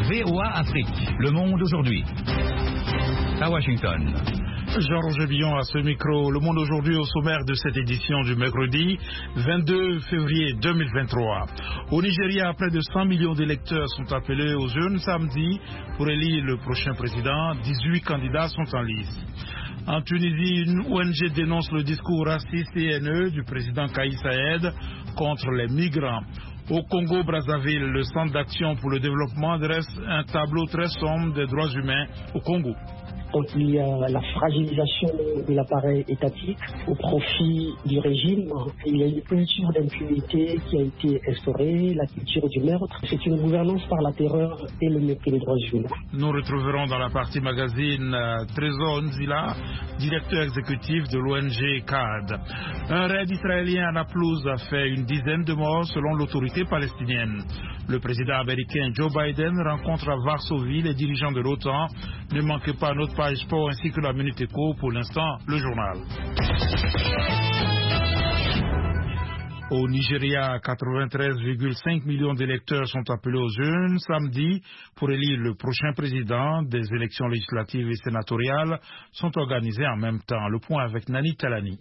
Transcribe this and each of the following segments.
VOA Afrique, le monde aujourd'hui. À Washington. Jean-Roger Billon à ce micro. Le monde aujourd'hui au sommaire de cette édition du mercredi 22 février 2023. Au Nigeria, près de 100 millions d'électeurs sont appelés aux urnes samedi pour élire le prochain président. 18 candidats sont en lice. En Tunisie, une ONG dénonce le discours raciste et haineux du président Kais Saied contre les migrants. Au Congo-Brazzaville, le Centre d'action pour le développement dresse un tableau très sombre des droits humains au Congo. Donc il y a la fragilisation de l'appareil étatique au profit du régime. Il y a une culture d'impunité qui a été instaurée, la culture du meurtre. C'est une gouvernance par la terreur et le mépris des droits humains. Nous retrouverons dans la partie magazine Trésor Nzila, directeur exécutif de l'ONG CAD. Un raid israélien à Naplouse a fait une dizaine de morts selon l'autorité palestinienne. Le président américain Joe Biden rencontre à Varsovie les dirigeants de l'OTAN. Ne manquez pas notre page sport ainsi que la Minute Éco. Pour l'instant, le journal. Au Nigeria, 93,5 millions d'électeurs sont appelés aux urnes samedi pour élire le prochain président. Des élections législatives et sénatoriales sont organisées en même temps. Le point avec Nani Talani.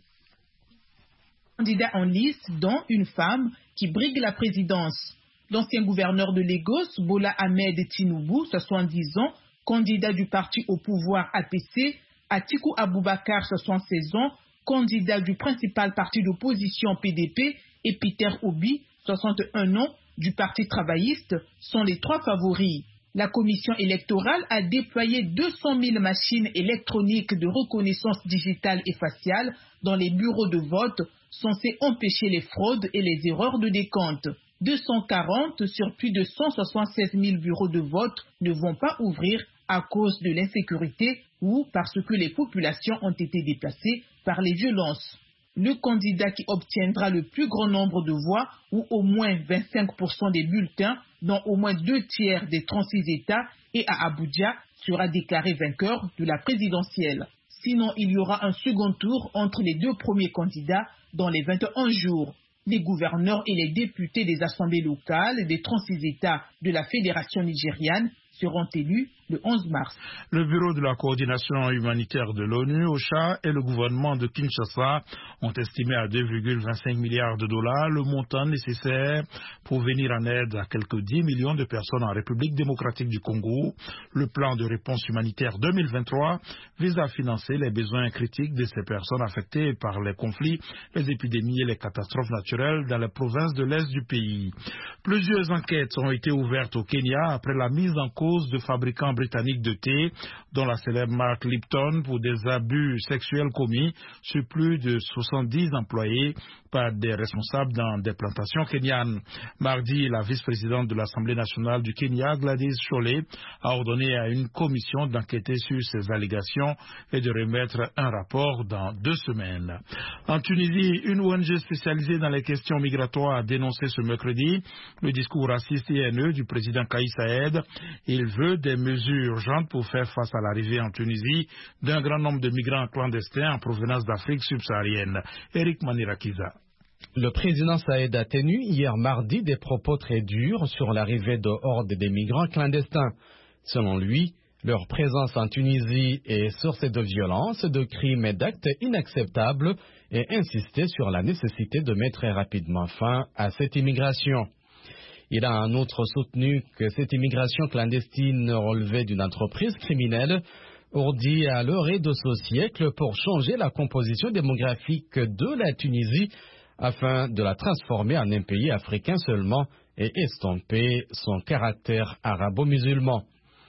Candidats en lice, dont une femme qui brigue la présidence. L'ancien gouverneur de Lagos, Bola Ahmed Tinubu, 70 ans, candidat du parti au pouvoir APC, Atiku Abubakar, 76 ans, candidat du principal parti d'opposition PDP, et Peter Obi, 61 ans, du parti travailliste, sont les trois favoris. La commission électorale a déployé 200 000 machines électroniques de reconnaissance digitale et faciale dans les bureaux de vote, censés empêcher les fraudes et les erreurs de décompte. 240 sur plus de 176 000 bureaux de vote ne vont pas ouvrir à cause de l'insécurité ou parce que les populations ont été déplacées par les violences. Le candidat qui obtiendra le plus grand nombre de voix ou au moins 25% des bulletins dans au moins 2/3 des 36 États et à Abuja sera déclaré vainqueur de la présidentielle. Sinon, il y aura un second tour entre les deux premiers candidats dans les 21 jours. Les gouverneurs et les députés des assemblées locales des 36 États de la Fédération nigériane seront élus le 11 mars. Le Bureau de la coordination humanitaire de l'ONU, OCHA, et le gouvernement de Kinshasa ont estimé à 2,25 milliards de dollars le montant nécessaire pour venir en aide à quelques 10 millions de personnes en République démocratique du Congo. Le plan de réponse humanitaire 2023 vise à financer les besoins critiques de ces personnes affectées par les conflits, les épidémies et les catastrophes naturelles dans les provinces de l'Est du pays. Plusieurs enquêtes ont été ouvertes au Kenya après la mise en cause de fabricants britanniques de thé, dont la célèbre marque Lipton, pour des abus sexuels commis sur plus de 70 employés par des responsables dans des plantations kenyanes. Mardi, la vice-présidente de l'Assemblée nationale du Kenya, Gladys Sholé, a ordonné à une commission d'enquêter sur ces allégations et de remettre un rapport dans 2 semaines. En Tunisie, une ONG spécialisée dans les questions migratoires a dénoncé ce mercredi le discours raciste et haineux du président Kais Saied. Il veut des mesures urgentes pour faire face à l'arrivée en Tunisie d'un grand nombre de migrants clandestins en provenance d'Afrique subsaharienne. Eric Manirakiza. Le président Saied a tenu hier mardi des propos très durs sur l'arrivée de hordes de migrants clandestins. Selon lui, leur présence en Tunisie est source de violence, de crimes et d'actes inacceptables et insisté sur la nécessité de mettre rapidement fin à cette immigration. Il a en outre soutenu que cette immigration clandestine relevait d'une entreprise criminelle ourdie à l'orée de ce siècle pour changer la composition démographique de la Tunisie afin de la transformer en un pays africain seulement et estomper son caractère arabo-musulman.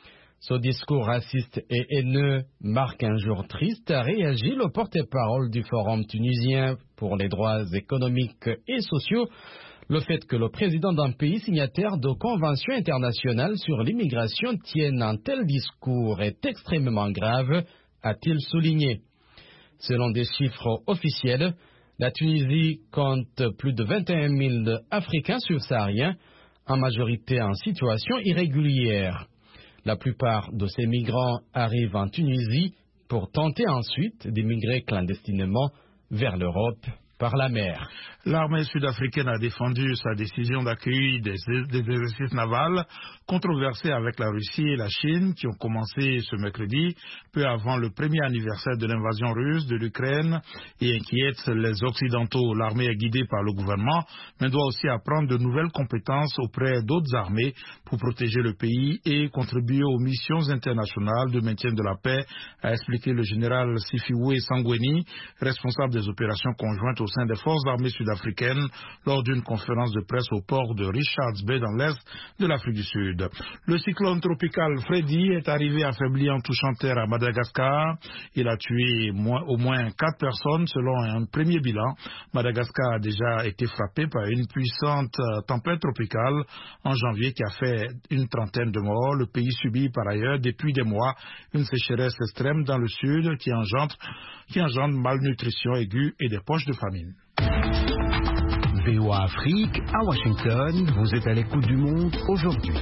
Ce discours raciste et haineux marque un jour triste, a réagi le porte-parole du Forum tunisien pour les droits économiques et sociaux. Le fait que le président d'un pays signataire de conventions internationales sur l'immigration tienne un tel discours est extrêmement grave, a-t-il souligné. Selon des chiffres officiels, la Tunisie compte plus de 21 000 Africains subsahariens, en majorité en situation irrégulière. La plupart de ces migrants arrivent en Tunisie pour tenter ensuite d'émigrer clandestinement vers l'Europe par la mer. L'armée sud-africaine a défendu sa décision d'accueillir des exercices navals controversés avec la Russie et la Chine qui ont commencé ce mercredi, peu avant le premier anniversaire de l'invasion russe de l'Ukraine et inquiète les Occidentaux. L'armée est guidée par le gouvernement, mais doit aussi apprendre de nouvelles compétences auprès d'autres armées pour protéger le pays et contribuer aux missions internationales de maintien de la paix, a expliqué le général Sifiwe Sangweni, responsable des opérations conjointes au sein des forces armées sud-africaines, lors d'une conférence de presse au port de Richards Bay dans l'est de l'Afrique du Sud. Le cyclone tropical Freddy est arrivé affaibli en touchant terre à Madagascar. Il a tué au moins 4 personnes selon un premier bilan. Madagascar a déjà été frappé par une puissante tempête tropicale en janvier qui a fait une trentaine de morts. Le pays subit par ailleurs depuis des mois une sécheresse extrême dans le sud qui engendre malnutrition aiguë et des poches de famine. VOA Afrique, à Washington, vous êtes à l'écoute du monde aujourd'hui.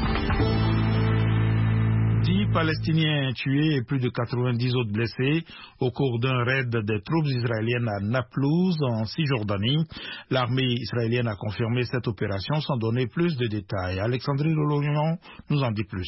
10 Palestiniens tués et plus de 90 autres blessés au cours d'un raid des troupes israéliennes à Naplouse, en Cisjordanie. L'armée israélienne a confirmé cette opération sans donner plus de détails. Alexandrie Lolognon nous en dit plus.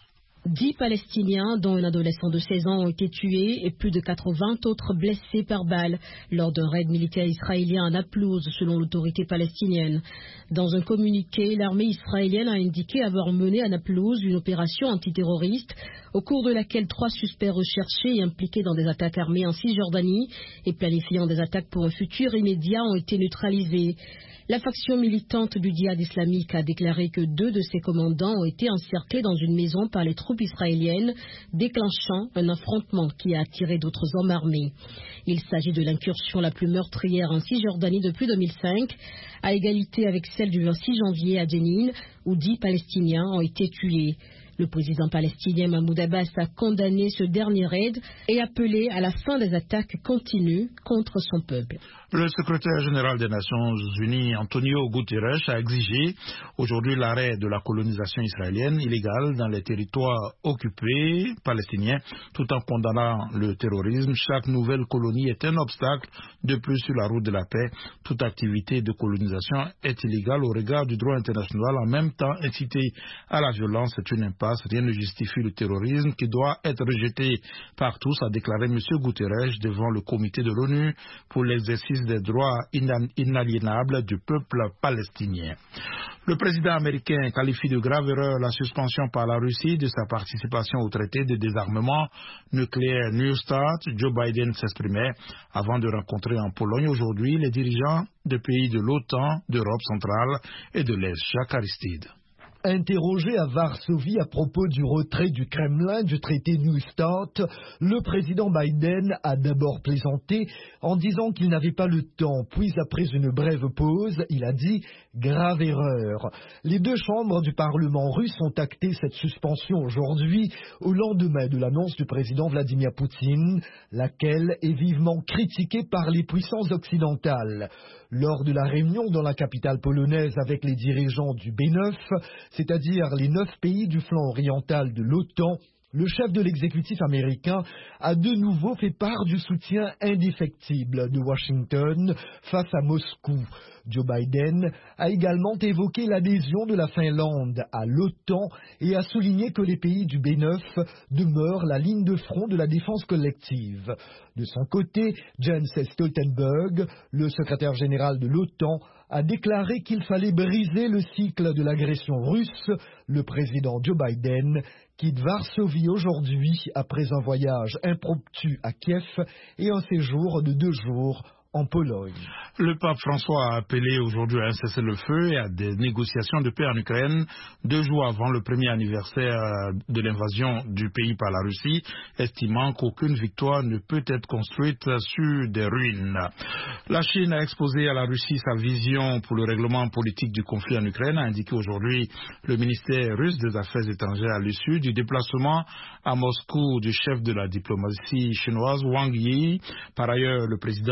10 Palestiniens, dont un adolescent de 16 ans, ont été tués et plus de 80 autres blessés par balle lors d'un raid militaire israélien à Naplouse, selon l'autorité palestinienne. Dans un communiqué, l'armée israélienne a indiqué avoir mené à Naplouse une opération antiterroriste au cours de laquelle 3 suspects recherchés et impliqués dans des attaques armées en Cisjordanie et planifiant des attaques pour un futur immédiat ont été neutralisés. La faction militante du djihad islamique a déclaré que 2 de ses commandants ont été encerclés dans une maison par les troupes israéliennes, déclenchant un affrontement qui a attiré d'autres hommes armés. Il s'agit de l'incursion la plus meurtrière en Cisjordanie depuis 2005, à égalité avec celle du 26 janvier à Jenin, où 10 Palestiniens ont été tués. Le président palestinien Mahmoud Abbas a condamné ce dernier raid et appelé à la fin des attaques continues contre son peuple. Le secrétaire général des Nations Unies, Antonio Guterres, a exigé aujourd'hui l'arrêt de la colonisation israélienne illégale dans les territoires occupés palestiniens, tout en condamnant le terrorisme. Chaque nouvelle colonie est un obstacle de plus sur la route de la paix. Toute activité de colonisation est illégale au regard du droit international. En même temps, inciter à la violence est une impasse. Rien ne justifie le terrorisme qui doit être rejeté par tous, a déclaré M. Guterres devant le comité de l'ONU pour l'exercice des droits inaliénables du peuple palestinien. Le président américain qualifie de grave erreur la suspension par la Russie de sa participation au traité de désarmement nucléaire New Start. Joe Biden s'exprimait avant de rencontrer en Pologne aujourd'hui les dirigeants de pays de l'OTAN, d'Europe centrale et de l'Est. Jacques Aristide. Interrogé à Varsovie à propos du retrait du Kremlin du traité New Start, le président Biden a d'abord plaisanté en disant qu'il n'avait pas le temps. Puis, après une brève pause, il a dit « grave erreur ». Les 2 chambres du Parlement russe ont acté cette suspension aujourd'hui, au lendemain de l'annonce du président Vladimir Poutine, laquelle est vivement critiquée par les puissances occidentales. Lors de la réunion dans la capitale polonaise avec les dirigeants du B9, c'est-à-dire les 9 pays du flanc oriental de l'OTAN, le chef de l'exécutif américain a de nouveau fait part du soutien indéfectible de Washington face à Moscou. Joe Biden a également évoqué l'adhésion de la Finlande à l'OTAN et a souligné que les pays du B9 demeurent la ligne de front de la défense collective. De son côté, Jens Stoltenberg, le secrétaire général de l'OTAN, a déclaré qu'il fallait briser le cycle de l'agression russe. Le président Joe Biden quitte Varsovie aujourd'hui après un voyage impromptu à Kiev et un séjour de 2 jours en Pologne. Le pape François a appelé aujourd'hui à un cessez-le-feu et à des négociations de paix en Ukraine 2 jours avant le premier anniversaire de l'invasion du pays par la Russie, estimant qu'aucune victoire ne peut être construite sur des ruines. La Chine a exposé à la Russie sa vision pour le règlement politique du conflit en Ukraine, a indiqué aujourd'hui le ministère russe des Affaires étrangères à l'issue du déplacement à Moscou du chef de la diplomatie chinoise Wang Yi. Par ailleurs, le président russe Vladimir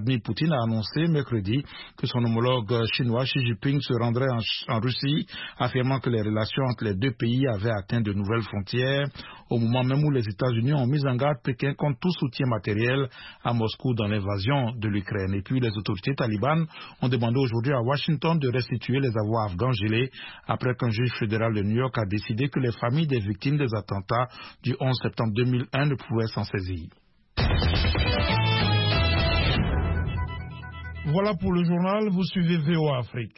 Vladimir Poutine a annoncé mercredi que son homologue chinois Xi Jinping se rendrait en Russie, affirmant que les relations entre les deux pays avaient atteint de nouvelles frontières, au moment même où les États-Unis ont mis en garde Pékin contre tout soutien matériel à Moscou dans l'invasion de l'Ukraine. Et puis les autorités talibanes ont demandé aujourd'hui à Washington de restituer les avoirs afghans gelés après qu'un juge fédéral de New York a décidé que les familles des victimes des attentats du 11 septembre 2001 ne pouvaient s'en saisir. Voilà pour le journal, vous suivez VOA Afrique.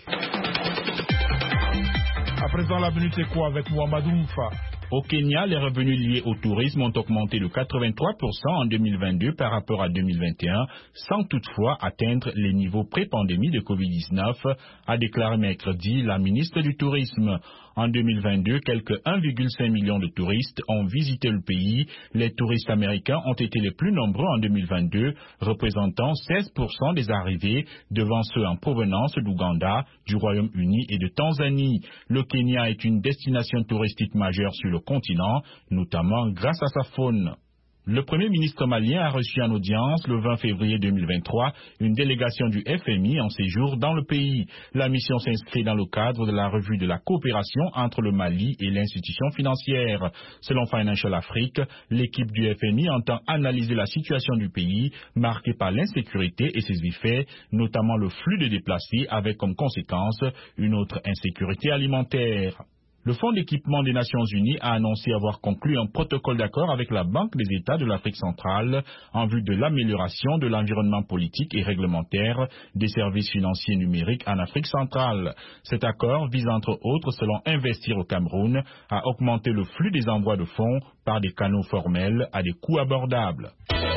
À présent, la minute éco avec Mohamedou Moufa. Au Kenya, les revenus liés au tourisme ont augmenté de 83% en 2022 par rapport à 2021, sans toutefois atteindre les niveaux pré-pandémie de Covid-19, a déclaré mercredi la ministre du Tourisme. En 2022, quelques 1,5 million de touristes ont visité le pays. Les touristes américains ont été les plus nombreux en 2022, représentant 16% des arrivées, devant ceux en provenance d'Ouganda, du Royaume-Uni et de Tanzanie. Le Kenya est une destination touristique majeure sur le continent, notamment grâce à sa faune. Le Premier ministre malien a reçu en audience le 20 février 2023 une délégation du FMI en séjour dans le pays. La mission s'inscrit dans le cadre de la revue de la coopération entre le Mali et l'institution financière. Selon Financial Afrique, l'équipe du FMI entend analyser la situation du pays marquée par l'insécurité et ses effets, notamment le flux de déplacés avec comme conséquence une autre insécurité alimentaire. Le Fonds d'équipement des Nations Unies a annoncé avoir conclu un protocole d'accord avec la Banque des États de l'Afrique centrale en vue de l'amélioration de l'environnement politique et réglementaire des services financiers numériques en Afrique centrale. Cet accord vise entre autres, selon Investir au Cameroun, à augmenter le flux des envois de fonds par des canaux formels à des coûts abordables.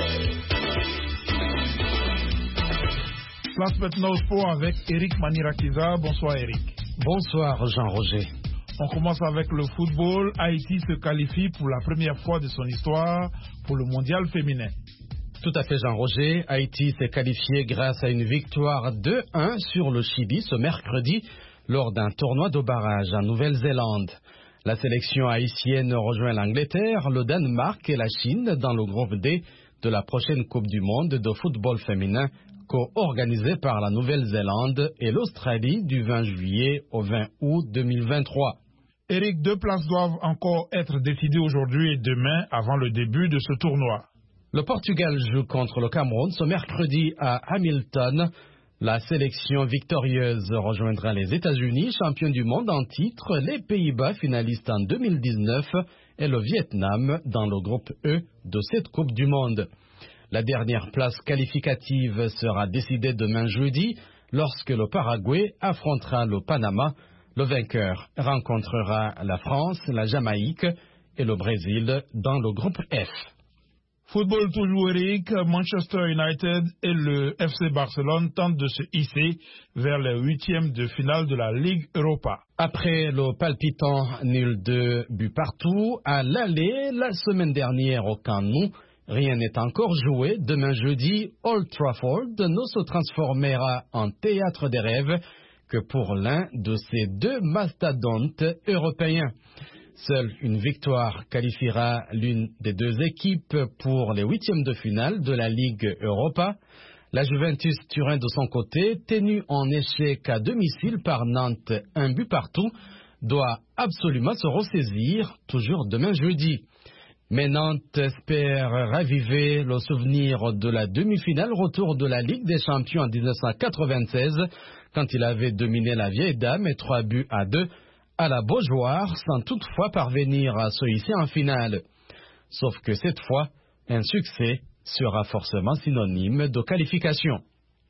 Place maintenant au sport avec Eric Manirakiza. Bonsoir Eric. Bonsoir Jean-Roger. On commence avec le football. Haïti se qualifie pour la première fois de son histoire pour le mondial féminin. Tout à fait Jean-Roger. Haïti s'est qualifié grâce à une victoire 2-1 sur le Chili ce mercredi lors d'un tournoi de barrage en Nouvelle-Zélande. La sélection haïtienne rejoint l'Angleterre, le Danemark et la Chine dans le groupe D de la prochaine Coupe du Monde de football féminin co-organisée par la Nouvelle-Zélande et l'Australie du 20 juillet au 20 août 2023. Eric, 2 places doivent encore être décidées aujourd'hui et demain avant le début de ce tournoi. Le Portugal joue contre le Cameroun ce mercredi à Hamilton. La sélection victorieuse rejoindra les États-Unis, champions du monde en titre, les Pays-Bas, finalistes en 2019, et le Vietnam dans le groupe E de cette Coupe du Monde. La dernière place qualificative sera décidée demain jeudi, lorsque le Paraguay affrontera le Panama. Le vainqueur rencontrera la France, la Jamaïque et le Brésil dans le groupe F. Football toujours Eric, Manchester United et le FC Barcelone tentent de se hisser vers les 8e de finale de la Ligue Europa. Après le palpitant nul de but partout à l'aller la semaine dernière au Camp Nou, rien n'est encore joué. Demain jeudi, Old Trafford ne se transformera en théâtre des rêves que pour l'un de ces deux mastodontes européens. Seule une victoire qualifiera l'une des deux équipes pour les 8e de finale de la Ligue Europa. La Juventus Turin de son côté, tenue en échec à domicile par Nantes 1 but partout, doit absolument se ressaisir, toujours demain jeudi. Mais Nantes espère raviver le souvenir de la demi-finale retour de la Ligue des Champions en 1996, quand il avait dominé la vieille dame et 3 buts à 2 à la Beaujoire, sans toutefois parvenir à se hisser en finale. Sauf que cette fois, un succès sera forcément synonyme de qualification.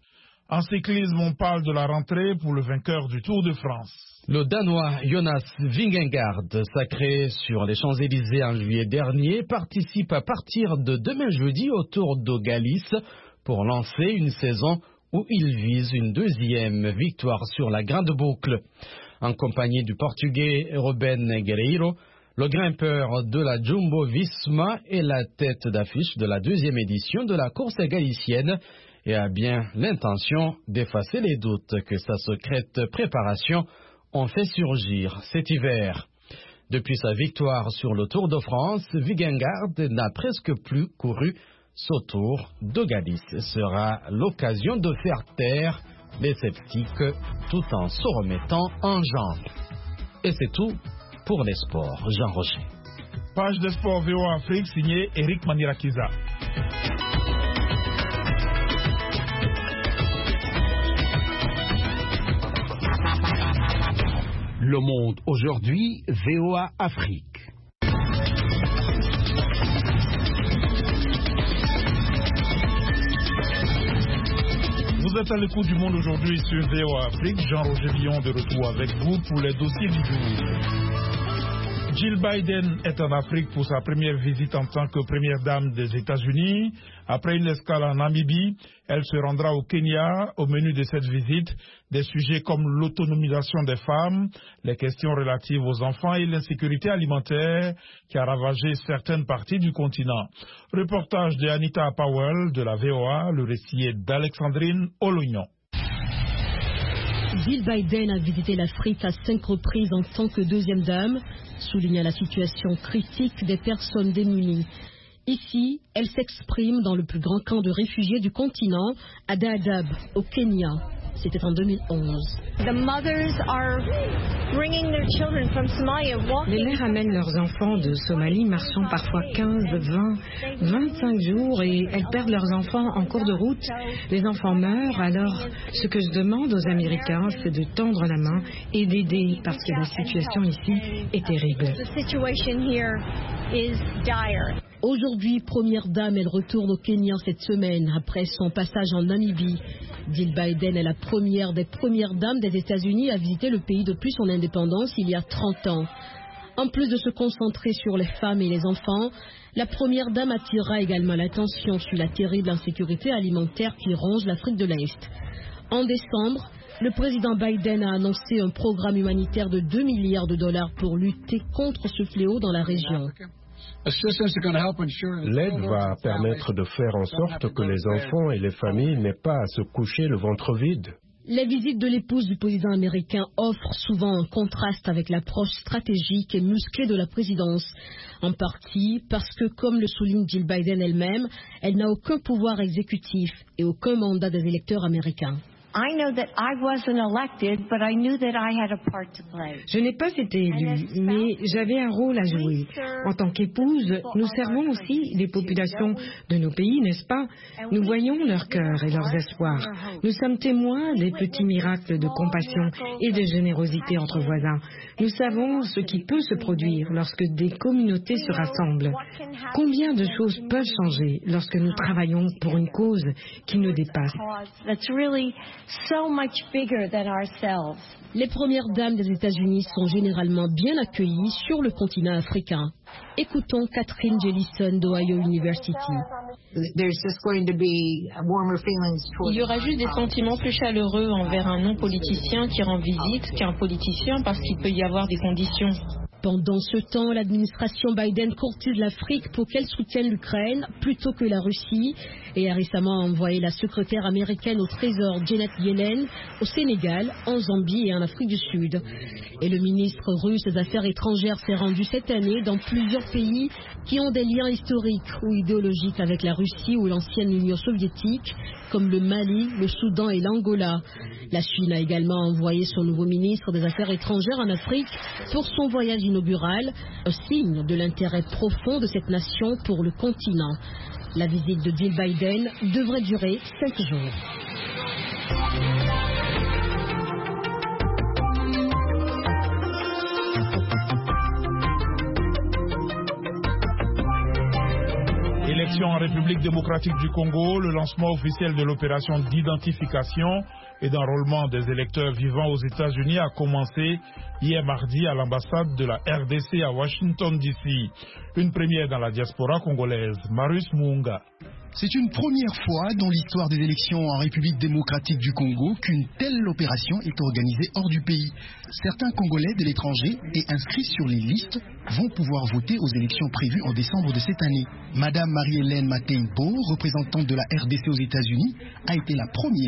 En cyclisme, on parle de la rentrée pour le vainqueur du Tour de France. Le Danois Jonas Vingegaard, sacré sur les Champs-Élysées en juillet dernier, participe à partir de demain jeudi au Tour de Galice pour lancer une saison où il vise une 2e victoire sur la grande boucle. En compagnie du Portugais Ruben Guerreiro, le grimpeur de la Jumbo-Visma est la tête d'affiche de la 2e édition de la course galicienne et a bien l'intention d'effacer les doutes que sa secrète préparation ont fait surgir cet hiver. Depuis sa victoire sur le Tour de France, Vingegaard n'a presque plus couru Sautour d'Ogadis sera l'occasion de faire taire les sceptiques tout en se remettant en jambe. Et c'est tout pour les sports. Jean Rocher. Page de sport VOA Afrique signée Eric Manirakiza. Le Monde aujourd'hui, VOA Afrique. Vous êtes à l'écoute du Monde aujourd'hui sur VOA Afrique. Jean-Roger Villon de retour avec vous pour les dossiers du jour. Jill Biden est en Afrique pour sa première visite en tant que première dame des États-Unis. Après une escale en Namibie, elle se rendra au Kenya. Au menu de cette visite, des sujets comme l'autonomisation des femmes, les questions relatives aux enfants et l'insécurité alimentaire qui a ravagé certaines parties du continent. Reportage de Anita Powell de la VOA, le récit est d'Alexandrine Olognon. Jill Biden a visité l'Afrique à 5 reprises en tant que deuxième dame, soulignant la situation critique des personnes démunies. Ici, elle s'exprime dans le plus grand camp de réfugiés du continent, à Dadaab, au Kenya. C'était en 2011. Les mères amènent leurs enfants de Somalie marchant parfois 15, 20, 25 jours et elles perdent leurs enfants en cours de route. Les enfants meurent, alors ce que je demande aux Américains, c'est de tendre la main et d'aider parce que la situation ici est terrible. Aujourd'hui, première dame, elle retourne au Kenya cette semaine après son passage en Namibie. Jill Biden est la première des premières dames des États-Unis à visiter le pays depuis son indépendance il y a 30 ans. En plus de se concentrer sur les femmes et les enfants, la première dame attirera également l'attention sur la terrible insécurité alimentaire qui ronge l'Afrique de l'Est. En décembre, le président Biden a annoncé un programme humanitaire de 2 milliards de dollars pour lutter contre ce fléau dans la région. L'aide va permettre de faire en sorte que les enfants et les familles n'aient pas à se coucher le ventre vide. Les visites de l'épouse du président américain offrent souvent un contraste avec l'approche stratégique et musclée de la présidence. En partie parce que, comme le souligne Jill Biden elle-même, elle n'a aucun pouvoir exécutif et aucun mandat des électeurs américains. Je n'ai pas été élue, mais j'avais un rôle à jouer. En tant qu'épouse, nous servons aussi les populations de nos pays, n'est-ce pas? Nous voyons leur cœur et leurs espoirs. Nous sommes témoins des petits miracles de compassion et de générosité entre voisins. Nous savons ce qui peut se produire lorsque des communautés se rassemblent. Combien de choses peuvent changer lorsque nous travaillons pour une cause qui nous dépasse? Les premières dames des États-Unis sont généralement bien accueillies sur le continent africain. Écoutons Catherine Jellison d'Ohio University. Il y aura juste des sentiments plus chaleureux envers un non-politicien qui rend visite qu'un politicien parce qu'il peut y avoir des conditions. Pendant ce temps, l'administration Biden courtise l'Afrique pour qu'elle soutienne l'Ukraine plutôt que la Russie et a récemment envoyé la secrétaire américaine au Trésor Janet Yellen au Sénégal, en Zambie et en Afrique du Sud. Et le ministre russe des Affaires étrangères s'est rendu cette année dans plusieurs pays qui ont des liens historiques ou idéologiques avec la Russie ou l'ancienne Union soviétique, comme le Mali, le Soudan et l'Angola. La Chine a également envoyé son nouveau ministre des Affaires étrangères en Afrique pour son voyage inaugural, un signe de l'intérêt profond de cette nation pour le continent. La visite de Jill Biden devrait durer 5 jours. Élection en République démocratique du Congo, le lancement officiel de l'opération d'identification et d'enrôlement des électeurs vivant aux États-Unis a commencé hier mardi à l'ambassade de la RDC à Washington DC. Une première dans la diaspora congolaise. Marius Muunga. C'est une première fois dans l'histoire des élections en République démocratique du Congo qu'une telle opération est organisée hors du pays. Certains Congolais de l'étranger et inscrits sur les listes vont pouvoir voter aux élections prévues en décembre de cette année. Madame Marie-Hélène Mateinpo, représentante de la RDC aux États-Unis, a été la première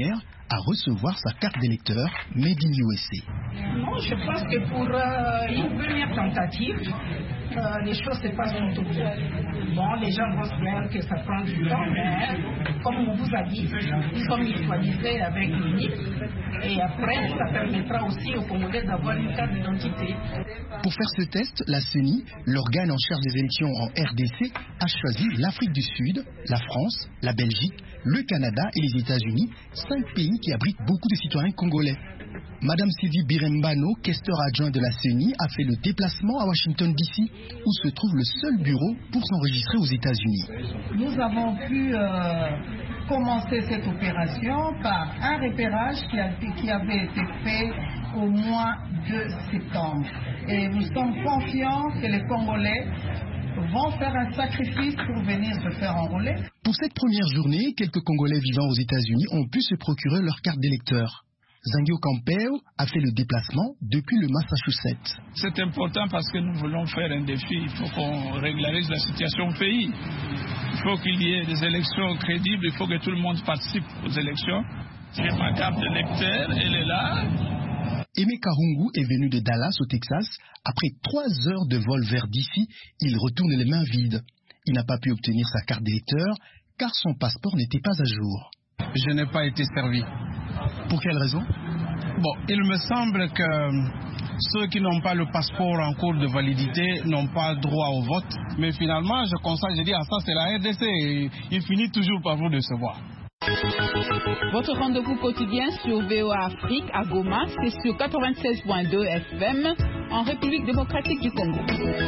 à recevoir sa carte d'électeur Made in USA. Non, je pense que pour une première tentative, les choses se passent plutôt bien. Bon, les gens pensent bien que ça prend du temps, mais comme on vous a dit, ils sont mutualisés avec l'UNIP et après, ça permettra aussi aux Congolais d'avoir une carte d'identité. Pour faire ce test, la CENI, l'organe en charge des élections en RDC, a choisi l'Afrique du Sud, la France, la Belgique, le Canada et les États-Unis, 5 pays qui abritent beaucoup de citoyens congolais. Madame Sylvie Birembano, questeur adjoint de la CENI, a fait le déplacement à Washington DC, où se trouve le seul bureau pour s'enregistrer aux États-Unis. Nous avons pu commencer cette opération par un repérage qui avait été fait au mois de septembre. Et nous sommes confiants que les Congolais vont faire un sacrifice pour venir se faire enrôler. Pour cette première journée, quelques Congolais vivant aux États-Unis ont pu se procurer leur carte d'électeur. Zangio Campeo a fait le déplacement depuis le Massachusetts. C'est important parce que nous voulons faire un défi. Il faut qu'on régularise la situation au pays. Il faut qu'il y ait des élections crédibles. Il faut que tout le monde participe aux élections. J'ai ma carte d'électeur, elle est là. Aimé Karungu est venu de Dallas au Texas. Après 3 heures de vol vers d'ici, il retourne les mains vides. Il n'a pas pu obtenir sa carte d'électeur car son passeport n'était pas à jour. Je n'ai pas été servi. Pour quelle raison? Bon, il me semble que ceux qui n'ont pas le passeport en cours de validité n'ont pas droit au vote. Mais finalement, je constate, je dis, ça c'est la RDC et il finit toujours par vous décevoir. Votre rendez-vous quotidien sur VOA Afrique à Goma, c'est sur 96.2 FM en République démocratique du Congo.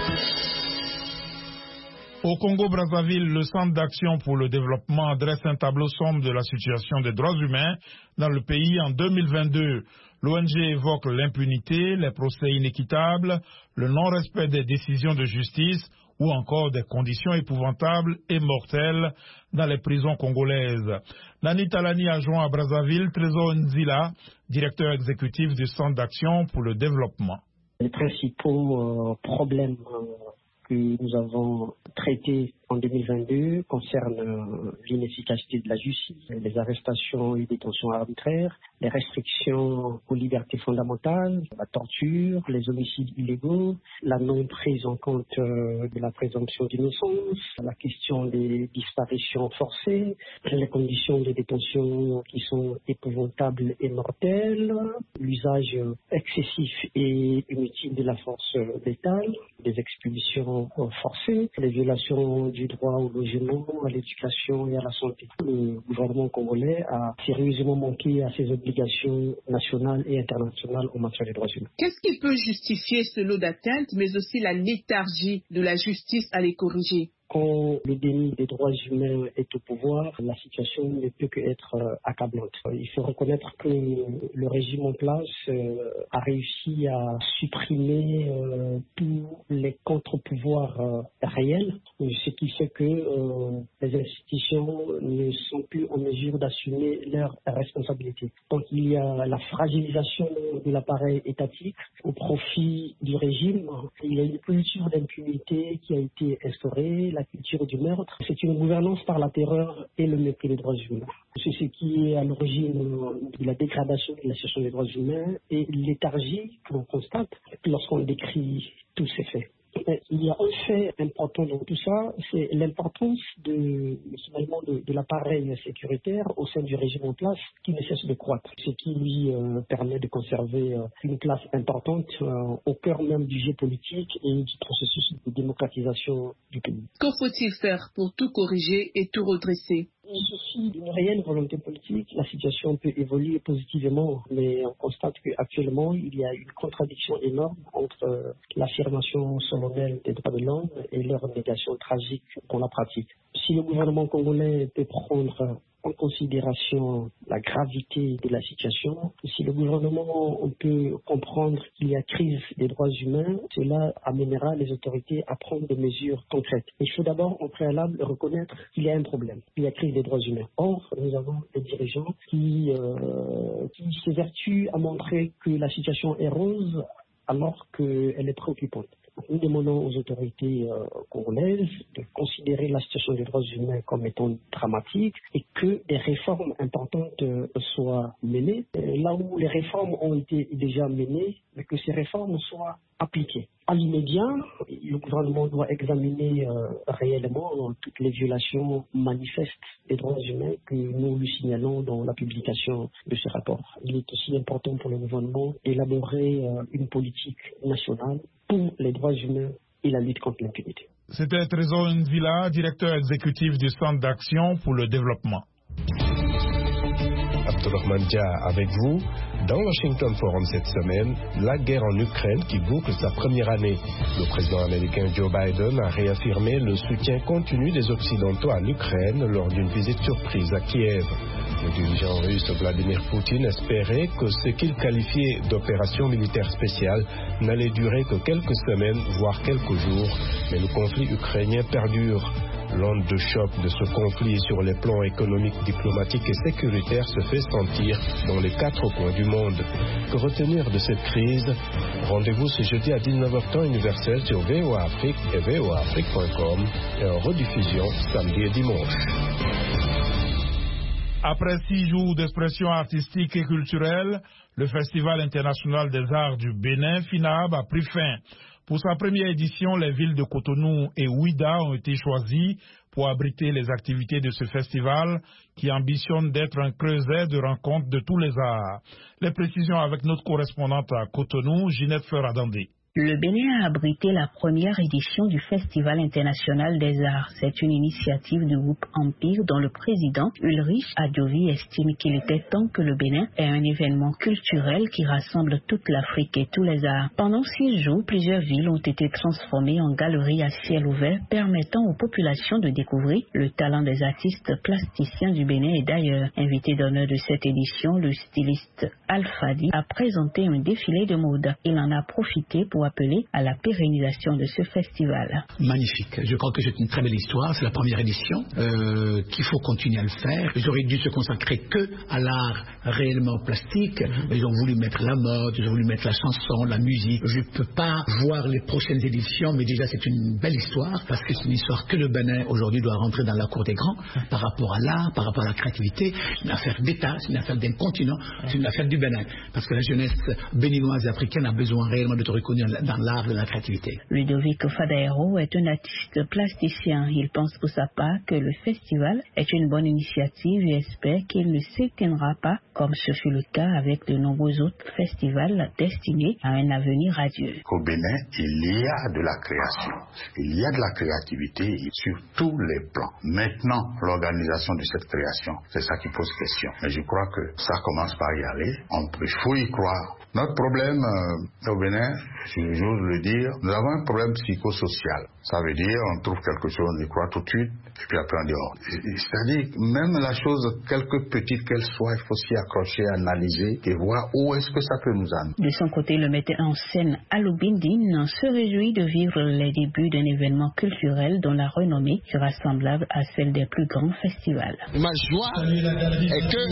Au Congo-Brazzaville, le Centre d'action pour le développement dresse un tableau sombre de la situation des droits humains dans le pays en 2022. L'ONG évoque l'impunité, les procès inéquitables, le non-respect des décisions de justice ou encore des conditions épouvantables et mortelles dans les prisons congolaises. Nani Talani a joint à Brazzaville Trésor Nzila, directeur exécutif du Centre d'action pour le développement. Les principaux problèmes que nous avons traités en 2022 concernent l'inefficacité de la justice, les arrestations et détentions arbitraires, les restrictions aux libertés fondamentales, la torture, les homicides illégaux, la non-prise en compte de la présomption d'innocence, la question des disparitions forcées, les conditions de détention qui sont épouvantables et mortelles, l'usage excessif et inutile de la force létale, des expulsions forcées, les violations du droit au logement, à l'éducation et à la santé. Le gouvernement congolais a sérieusement manqué à ses obligations nationales et internationales en matière des droits humains. Qu'est-ce qui peut justifier ce lot d'atteintes, mais aussi la léthargie de la justice à les corriger? Quand le déni des droits humains est au pouvoir, la situation ne peut qu'être accablante. Il faut reconnaître que le régime en place a réussi à supprimer tous les contre-pouvoirs réels, ce qui fait que les institutions ne sont plus en mesure d'assumer leurs responsabilités. Donc il y a la fragilisation de l'appareil étatique au profit du régime. Il y a une culture d'impunité qui a été instaurée, la culture du meurtre. C'est une gouvernance par la terreur et le mépris des droits humains. C'est ce qui est à l'origine de la dégradation de la situation des droits humains et l'éthargie que l'on constate lorsqu'on décrit tous ces faits. Il y a un fait important dans tout ça, c'est l'importance de l'appareil sécuritaire au sein du régime en place qui ne cesse de croître, ce qui lui permet de conserver une place importante au cœur même du jeu politique et du processus de démocratisation du pays. Que faut-il faire pour tout corriger et tout redresser? Il suffit d'une réelle volonté politique. La situation peut évoluer positivement, mais on constate qu'actuellement, il y a une contradiction énorme entre l'affirmation solennelle des droits de l'homme et leur négation tragique dans la pratique. Si le gouvernement congolais peut prendre en considération la gravité de la situation, si le gouvernement peut comprendre qu'il y a crise des droits humains, cela amènera les autorités à prendre des mesures concrètes. Il faut d'abord, en préalable, reconnaître qu'il y a un problème, qu'il y a crise des droits humains. Or, nous avons des dirigeants qui s'évertuent à montrer que la situation est rose alors qu'elle est préoccupante. Nous demandons aux autorités congolaises de considérer la situation des droits humains comme étant dramatique et que des réformes importantes soient menées. Là où les réformes ont été déjà menées, mais que ces réformes soient appliquées. À l'immédiat, le gouvernement doit examiner réellement toutes les violations manifestes des droits humains que nous lui signalons dans la publication de ce rapport. Il est aussi important pour le gouvernement d'élaborer une politique nationale pour les droits humains et la lutte contre l'impunité. C'était Trésor Nvila, directeur exécutif du Centre d'action pour le développement. Abdourahmane Dia avec vous. Dans Washington Forum cette semaine, la guerre en Ukraine qui boucle sa première année. Le président américain Joe Biden a réaffirmé le soutien continu des Occidentaux à l'Ukraine lors d'une visite surprise à Kiev. Le dirigeant russe Vladimir Poutine espérait que ce qu'il qualifiait d'opération militaire spéciale n'allait durer que quelques semaines, voire quelques jours, mais le conflit ukrainien perdure. L'onde de choc de ce conflit sur les plans économiques, diplomatiques et sécuritaires se fait sentir dans les 4 coins du monde. Que retenir de cette crise? Rendez-vous ce jeudi à 19h temps universel sur VOA Afrique et voaafrique.com et en rediffusion samedi et dimanche. Après 6 jours d'expression artistique et culturelle, le Festival international des arts du Bénin, FINAB, a pris fin. Pour sa première édition, les villes de Cotonou et Ouidah ont été choisies pour abriter les activités de ce festival qui ambitionne d'être un creuset de rencontres de tous les arts. Les précisions avec notre correspondante à Cotonou, Ginette Fleur-Adandé. Le Bénin a abrité la première édition du Festival international des arts. C'est une initiative du groupe Empire dont le président Ulrich Adjovi estime qu'il était temps que le Bénin ait un événement culturel qui rassemble toute l'Afrique et tous les arts. Pendant 6 jours, plusieurs villes ont été transformées en galeries à ciel ouvert permettant aux populations de découvrir le talent des artistes plasticiens du Bénin et d'ailleurs. Invité d'honneur de cette édition, le styliste Alfadi a présenté un défilé de mode. Il en a profité pour appeler à la pérennisation de ce festival. Magnifique. Je crois que c'est une très belle histoire. C'est la première édition. Qu'il faut continuer à le faire. Ils auraient dû se consacrer que à l'art réellement plastique. Ils ont voulu mettre la mode, ils ont voulu mettre la chanson, la musique. Je ne peux pas voir les prochaines éditions, mais déjà c'est une belle histoire parce que c'est une histoire que le Bénin aujourd'hui doit rentrer dans la cour des grands par rapport à l'art, par rapport à la créativité. C'est une affaire d'État, c'est une affaire d'un continent, c'est une affaire du Bénin. Parce que la jeunesse béninoise et africaine a besoin réellement de te reconnaître dans l'art de la créativité. Ludovic Fadaero est un artiste plasticien. Il pense pour sa part que le festival est une bonne initiative et espère qu'il ne s'éteindra pas comme ce fut le cas avec de nombreux autres festivals destinés à un avenir radieux. Au Bénin, il y a de la création, il y a de la créativité sur tous les plans. Maintenant, l'organisation de cette création, c'est ça qui pose question. Mais je crois que ça commence par y aller. Il faut y croire. Notre problème au Bénin, si j'ose le dire, nous avons un problème psychosocial. Ça veut dire, on trouve quelque chose, on y croit tout de suite, et puis après on dit, oh. C'est-à-dire, même la chose, quelque petite qu'elle soit, il faut s'y accrocher, analyser, et voir où est-ce que ça peut nous amener. De son côté, le metteur en scène Alou Bindine se réjouit de vivre les débuts d'un événement culturel dont la renommée sera semblable à celle des plus grands festivals. Ma joie est que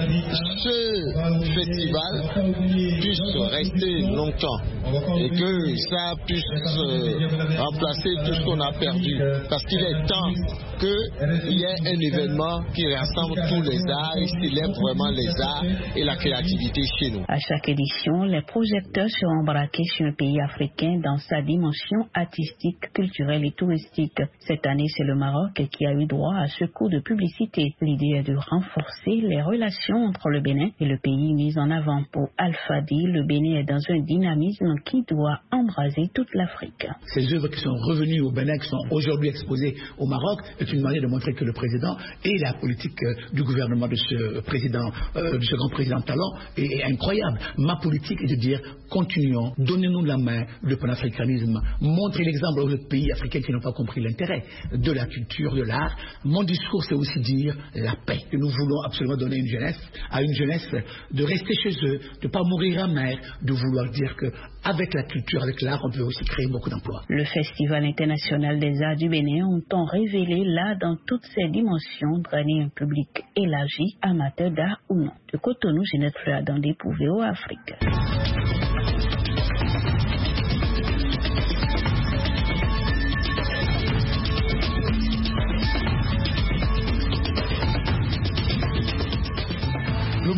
ce festival puisse rester longtemps et que ça puisse remplacer tout ce qu'on a perdu. Parce qu'il est temps qu'il y ait un événement qui rassemble tous les arts et célèbre vraiment les arts et la créativité chez nous. À chaque édition, les projecteurs seront braqués sur un pays africain dans sa dimension artistique, culturelle et touristique. Cette année, c'est le Maroc qui a eu droit à ce coup de publicité. L'idée est de renforcer les relations entre le Bénin et le pays mis en avant. Pour Alfadi, le Bénin est dans un dynamisme qui doit embraser toute l'Afrique. Ces œuvres qui sont revenues au Bénin, qui sont aujourd'hui exposées au Maroc, est une manière de montrer que le président et la politique du gouvernement de ce président, de ce grand président talent est incroyable. Ma politique est de dire, continuons, donnez-nous la main, le panafricanisme, montrez l'exemple aux autres pays africains qui n'ont pas compris l'intérêt de la culture, de l'art. Mon discours, c'est aussi dire la paix, que nous voulons absolument donner à une jeunesse de rester chez eux, de ne pas mourir amer, de vouloir dire qu'avec la culture, avec l'art, on peut aussi créer beaucoup d'emplois. Le Festival international des arts du Bénin entend révéler l'art dans toutes ses dimensions, drainer un public élargi, amateur d'art ou non. De Cotonou, Ginette Fleur-Adandé pour VOA Afrique.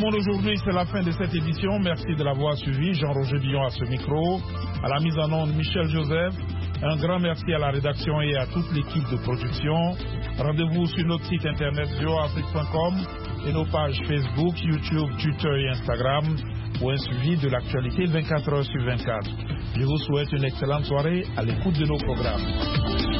monde, aujourd'hui, c'est la fin de cette édition. Merci de l'avoir suivi. Jean-Roger Billon à ce micro. À la mise en onde, Michel Joseph. Un grand merci à la rédaction et à toute l'équipe de production. Rendez-vous sur notre site internet voafrique.com et nos pages Facebook, YouTube, Twitter et Instagram pour un suivi de l'actualité 24 heures sur 24. Je vous souhaite une excellente soirée à l'écoute de nos programmes.